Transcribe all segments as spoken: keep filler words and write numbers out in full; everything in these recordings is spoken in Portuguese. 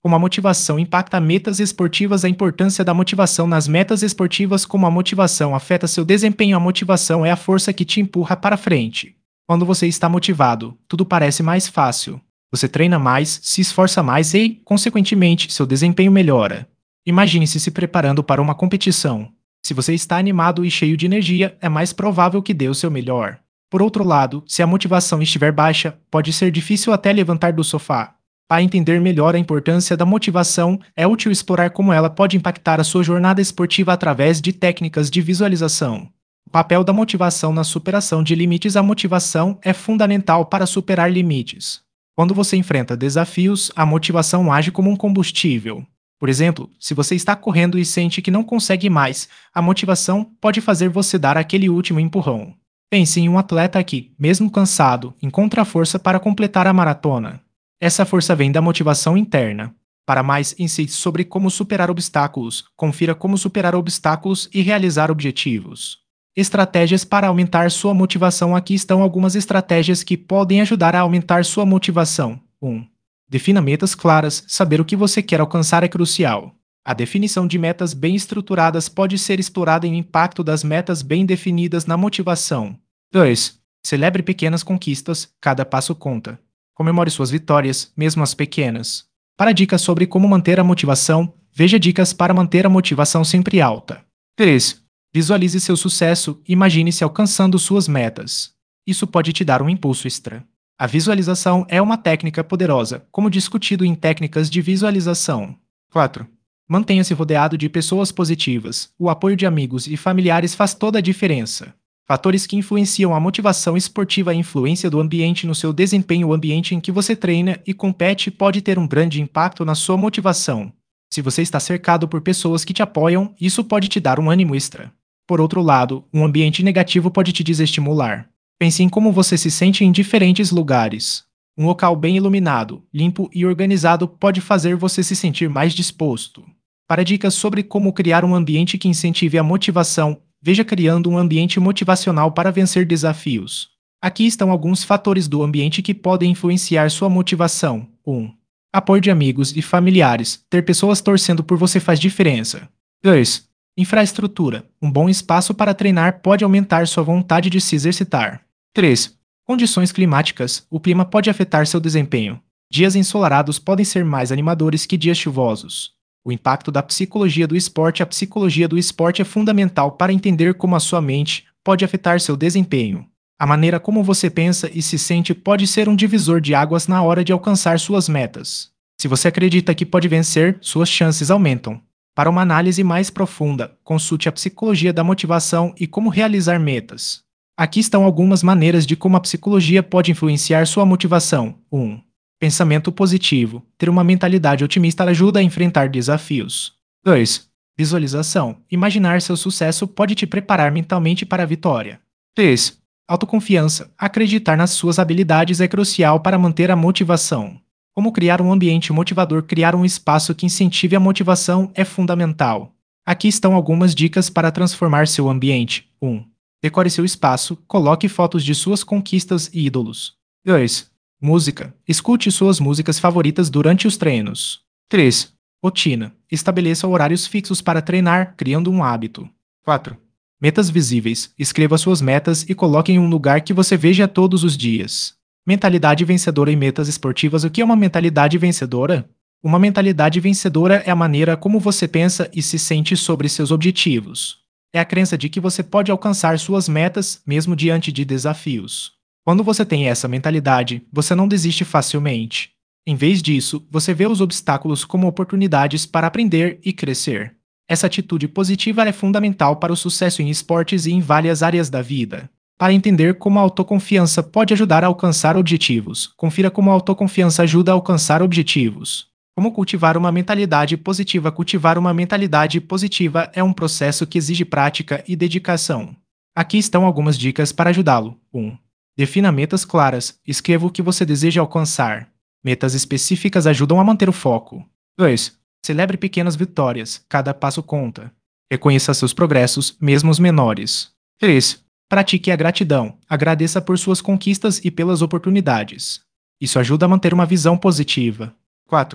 Como a motivação impacta metas esportivas, a importância da motivação nas metas esportivas, como a motivação afeta seu desempenho. A motivação é a força que te empurra para frente. Quando você está motivado, tudo parece mais fácil. Você treina mais, se esforça mais e, consequentemente, seu desempenho melhora. Imagine-se se preparando para uma competição. Se você está animado e cheio de energia, é mais provável que dê o seu melhor. Por outro lado, se a motivação estiver baixa, pode ser difícil até levantar do sofá. Para entender melhor a importância da motivação, é útil explorar como ela pode impactar a sua jornada esportiva através de técnicas de visualização. O papel da motivação na superação de limites. A motivação é fundamental para superar limites. Quando você enfrenta desafios, a motivação age como um combustível. Por exemplo, se você está correndo e sente que não consegue mais, a motivação pode fazer você dar aquele último empurrão. Pense em um atleta que, mesmo cansado, encontra força para completar a maratona. Essa força vem da motivação interna. Para mais insights sobre como superar obstáculos, confira como superar obstáculos e realizar objetivos. Estratégias para aumentar sua motivação. Aqui estão algumas estratégias que podem ajudar a aumentar sua motivação. um. Defina metas claras. Saber o que você quer alcançar é crucial. A definição de metas bem estruturadas pode ser explorada em impacto das metas bem definidas na motivação. dois. Celebre pequenas conquistas. Cada passo conta. Comemore suas vitórias, mesmo as pequenas. Para dicas sobre como manter a motivação, veja dicas para manter a motivação sempre alta. três. Visualize seu sucesso e imagine-se alcançando suas metas. Isso pode te dar um impulso extra. A visualização é uma técnica poderosa, como discutido em técnicas de visualização. quatro. Mantenha-se rodeado de pessoas positivas. O apoio de amigos e familiares faz toda a diferença. Fatores que influenciam a motivação esportiva. A influência do ambiente no seu desempenho. O ambiente em que você treina e compete pode ter um grande impacto na sua motivação. Se você está cercado por pessoas que te apoiam, isso pode te dar um ânimo extra. Por outro lado, um ambiente negativo pode te desestimular. Pense em como você se sente em diferentes lugares. Um local bem iluminado, limpo e organizado pode fazer você se sentir mais disposto. Para dicas sobre como criar um ambiente que incentive a motivação, veja Criando um ambiente motivacional para vencer desafios. Aqui estão alguns fatores do ambiente que podem influenciar sua motivação. um. Apoio de amigos e familiares. Ter pessoas torcendo por você faz diferença. dois. Infraestrutura. Um bom espaço para treinar pode aumentar sua vontade de se exercitar. três. Condições climáticas. O clima pode afetar seu desempenho. Dias ensolarados podem ser mais animadores que dias chuvosos. O impacto da psicologia do esporte. A psicologia do esporte é fundamental para entender como a sua mente pode afetar seu desempenho. A maneira como você pensa e se sente pode ser um divisor de águas na hora de alcançar suas metas. Se você acredita que pode vencer, suas chances aumentam. Para uma análise mais profunda, consulte a psicologia da motivação e como realizar metas. Aqui estão algumas maneiras de como a psicologia pode influenciar sua motivação. um. Pensamento positivo. Ter uma mentalidade otimista ajuda a enfrentar desafios. dois. Visualização. Imaginar seu sucesso pode te preparar mentalmente para a vitória. três. Autoconfiança. Acreditar nas suas habilidades é crucial para manter a motivação. Como criar um ambiente motivador. Criar um espaço que incentive a motivação é fundamental. Aqui estão algumas dicas para transformar seu ambiente. um. Decore seu espaço. Coloque fotos de suas conquistas e ídolos. dois. Música. Escute suas músicas favoritas durante os treinos. três. Rotina. Estabeleça horários fixos para treinar, criando um hábito. quatro. Metas visíveis. Escreva suas metas e coloque em um lugar que você veja todos os dias. Mentalidade vencedora e metas esportivas. O que é uma mentalidade vencedora? Uma mentalidade vencedora é a maneira como você pensa e se sente sobre seus objetivos. É a crença de que você pode alcançar suas metas, mesmo diante de desafios. Quando você tem essa mentalidade, você não desiste facilmente. Em vez disso, você vê os obstáculos como oportunidades para aprender e crescer. Essa atitude positiva é fundamental para o sucesso em esportes e em várias áreas da vida. Para entender como a autoconfiança pode ajudar a alcançar objetivos, confira como a autoconfiança ajuda a alcançar objetivos. Como cultivar uma mentalidade positiva. Cultivar uma mentalidade positiva é um processo que exige prática e dedicação. Aqui estão algumas dicas para ajudá-lo. um. Defina metas claras. Escreva o que você deseja alcançar. Metas específicas ajudam a manter o foco. dois. Celebre pequenas vitórias. Cada passo conta. Reconheça seus progressos, mesmo os menores. três. Pratique a gratidão. Agradeça por suas conquistas e pelas oportunidades. Isso ajuda a manter uma visão positiva. quatro.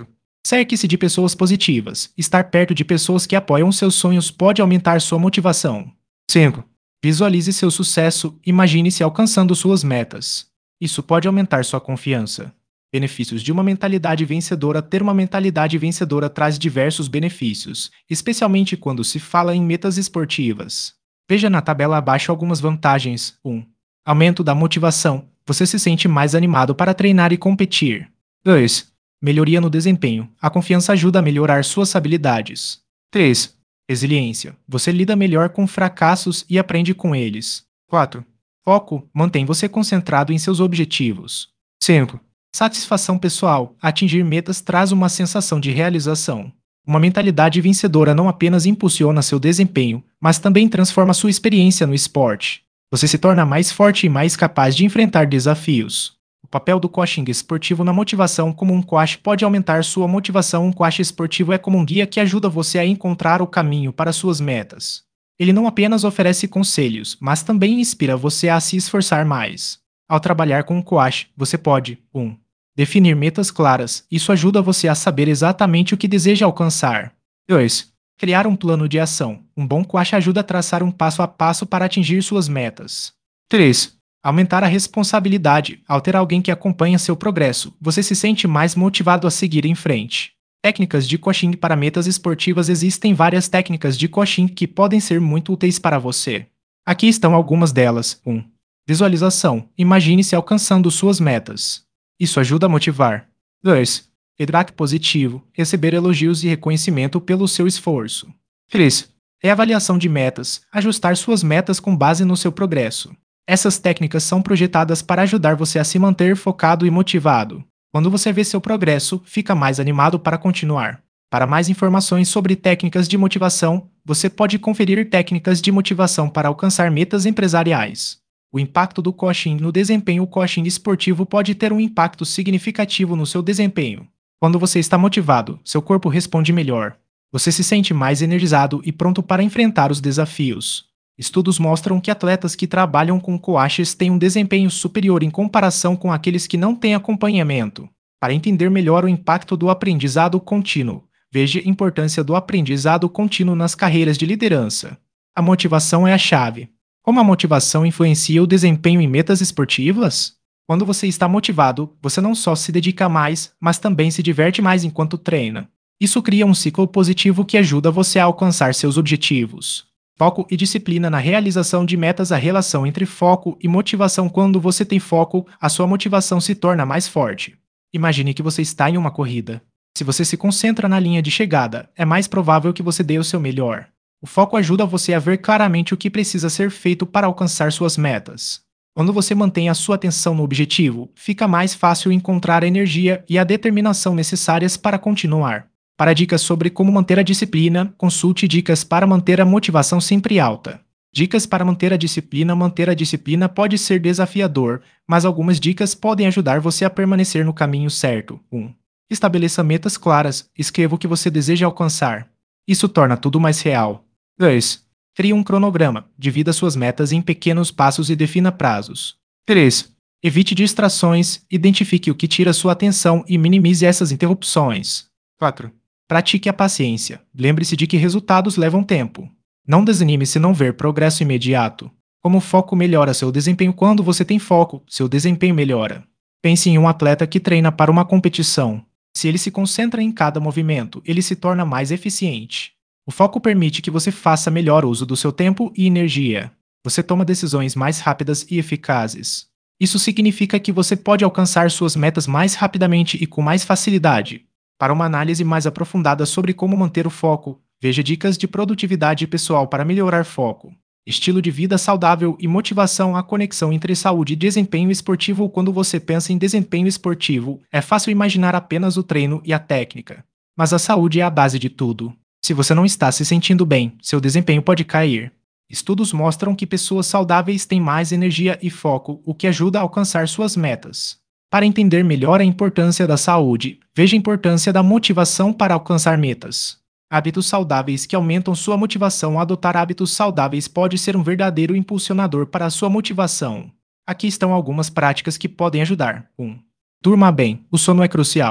Cerque-se de pessoas positivas. Estar perto de pessoas que apoiam seus sonhos pode aumentar sua motivação. cinco. Visualize seu sucesso. Imagine-se alcançando suas metas. Isso pode aumentar sua confiança. Benefícios de uma mentalidade vencedora. Ter uma mentalidade vencedora traz diversos benefícios, especialmente quando se fala em metas esportivas. Veja na tabela abaixo algumas vantagens. um. Aumento da motivação. Você se sente mais animado para treinar e competir. dois. Melhoria no desempenho. A confiança ajuda a melhorar suas habilidades. três. Resiliência. Você lida melhor com fracassos e aprende com eles. quatro. Foco. Mantém você concentrado em seus objetivos. cinco. Satisfação pessoal. Atingir metas traz uma sensação de realização. Uma mentalidade vencedora não apenas impulsiona seu desempenho, mas também transforma sua experiência no esporte. Você se torna mais forte e mais capaz de enfrentar desafios. O papel do coaching esportivo na motivação. Como um coach pode aumentar sua motivação. Um coach esportivo é como um guia que ajuda você a encontrar o caminho para suas metas. Ele não apenas oferece conselhos, mas também inspira você a se esforçar mais. Ao trabalhar com um coach, você pode um. Definir metas claras. Isso ajuda você a saber exatamente o que deseja alcançar. dois. Criar um plano de ação. Um bom coach ajuda a traçar um passo a passo para atingir suas metas. três. Aumentar a responsabilidade. Ao ter alguém que acompanha seu progresso, você se sente mais motivado a seguir em frente. Técnicas de coaching para metas esportivas. Existem várias técnicas de coaching que podem ser muito úteis para você. Aqui estão algumas delas. um. Visualização. Imagine-se alcançando suas metas. Isso ajuda a motivar. dois. Feedback positivo. Receber elogios e reconhecimento pelo seu esforço. três. Reavaliação de metas. Ajustar suas metas com base no seu progresso. Essas técnicas são projetadas para ajudar você a se manter focado e motivado. Quando você vê seu progresso, fica mais animado para continuar. Para mais informações sobre técnicas de motivação, você pode conferir técnicas de motivação para alcançar metas empresariais. O impacto do coaching no desempenho. O coaching esportivo pode ter um impacto significativo no seu desempenho. Quando você está motivado, seu corpo responde melhor. Você se sente mais energizado e pronto para enfrentar os desafios. Estudos mostram que atletas que trabalham com coaches têm um desempenho superior em comparação com aqueles que não têm acompanhamento. Para entender melhor o impacto do aprendizado contínuo, veja a importância do aprendizado contínuo nas carreiras de liderança. A motivação é a chave. Como a motivação influencia o desempenho em metas esportivas? Quando você está motivado, você não só se dedica mais, mas também se diverte mais enquanto treina. Isso cria um ciclo positivo que ajuda você a alcançar seus objetivos. Foco e disciplina na realização de metas. A relação entre foco e motivação. Quando você tem foco, a sua motivação se torna mais forte. Imagine que você está em uma corrida. Se você se concentra na linha de chegada, é mais provável que você dê o seu melhor. O foco ajuda você a ver claramente o que precisa ser feito para alcançar suas metas. Quando você mantém a sua atenção no objetivo, fica mais fácil encontrar a energia e a determinação necessárias para continuar. Para dicas sobre como manter a disciplina, consulte dicas para manter a motivação sempre alta. Dicas para manter a disciplina. Manter a disciplina pode ser desafiador, mas algumas dicas podem ajudar você a permanecer no caminho certo. um. Estabeleça metas claras. Escreva o que você deseja alcançar. Isso torna tudo mais real. dois. Crie um cronograma. Divida suas metas em pequenos passos e defina prazos. três. Evite distrações. Identifique o que tira sua atenção e minimize essas interrupções. quatro. Pratique a paciência. Lembre-se de que resultados levam tempo. Não desanime se não ver progresso imediato. Como o foco melhora seu desempenho. Quando você tem foco, seu desempenho melhora. Pense em um atleta que treina para uma competição. Se ele se concentra em cada movimento, ele se torna mais eficiente. O foco permite que você faça melhor uso do seu tempo e energia. Você toma decisões mais rápidas e eficazes. Isso significa que você pode alcançar suas metas mais rapidamente e com mais facilidade. Para uma análise mais aprofundada sobre como manter o foco, veja dicas de produtividade pessoal para melhorar foco, estilo de vida saudável e motivação. A conexão entre saúde e desempenho esportivo. Quando você pensa em desempenho esportivo, é fácil imaginar apenas o treino e a técnica. Mas a saúde é a base de tudo. Se você não está se sentindo bem, seu desempenho pode cair. Estudos mostram que pessoas saudáveis têm mais energia e foco, o que ajuda a alcançar suas metas. Para entender melhor a importância da saúde, veja a importância da motivação para alcançar metas. Hábitos saudáveis que aumentam sua motivação. Adotar hábitos saudáveis pode ser um verdadeiro impulsionador para a sua motivação. Aqui estão algumas práticas que podem ajudar. um. Durma bem. O sono é crucial.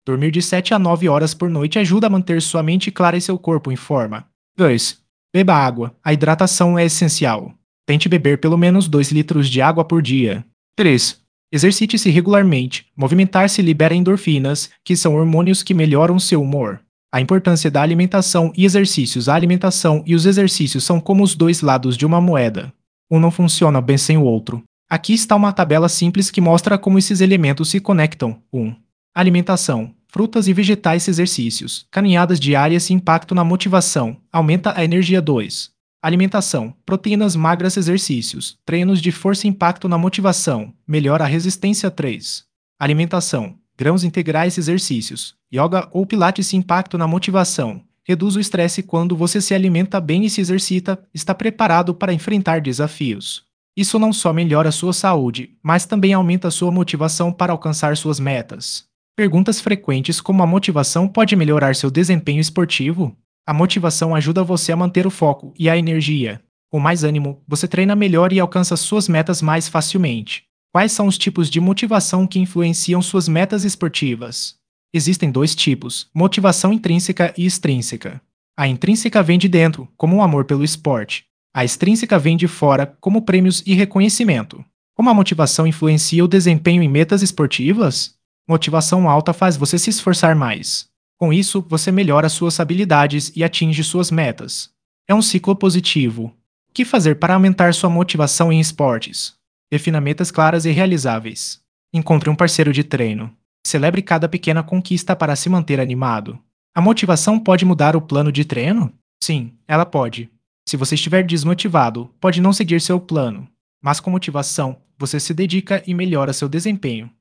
Dormir de sete a nove horas por noite ajuda a manter sua mente clara e seu corpo em forma. dois. Beba água. A hidratação é essencial. Tente beber pelo menos dois litros de água por dia. três. Exercite-se regularmente. Movimentar-se libera endorfinas, que são hormônios que melhoram seu humor. A importância da alimentação e exercícios. A alimentação e os exercícios são como os dois lados de uma moeda. Um não funciona bem sem o outro. Aqui está uma tabela simples que mostra como esses elementos se conectam. um. Alimentação. Frutas e vegetais. Exercícios. Caminhadas diárias e impacto na motivação. Aumenta a energia. dois. Alimentação. Proteínas magras. Exercícios. Treinos de força. Impacto na motivação. Melhora a resistência. três. Alimentação. Grãos integrais. Exercícios. Yoga ou pilates. Impacto na motivação. Reduz o estresse quando você se alimenta bem e se exercita, está preparado para enfrentar desafios. Isso não só melhora sua saúde, mas também aumenta sua motivação para alcançar suas metas. Perguntas frequentes como a motivação pode melhorar seu desempenho esportivo? A motivação ajuda você a manter o foco e a energia. Com mais ânimo, você treina melhor e alcança suas metas mais facilmente. Quais são os tipos de motivação que influenciam suas metas esportivas? Existem dois tipos: motivação intrínseca e extrínseca. A intrínseca vem de dentro, como o amor pelo esporte. A extrínseca vem de fora, como prêmios e reconhecimento. Como a motivação influencia o desempenho em metas esportivas? Motivação alta faz você se esforçar mais. Com isso, você melhora suas habilidades e atinge suas metas. É um ciclo positivo. O que fazer para aumentar sua motivação em esportes? Defina metas claras e realizáveis. Encontre um parceiro de treino. Celebre cada pequena conquista para se manter animado. A motivação pode mudar o plano de treino? Sim, ela pode. Se você estiver desmotivado, pode não seguir seu plano. Mas com motivação, você se dedica e melhora seu desempenho.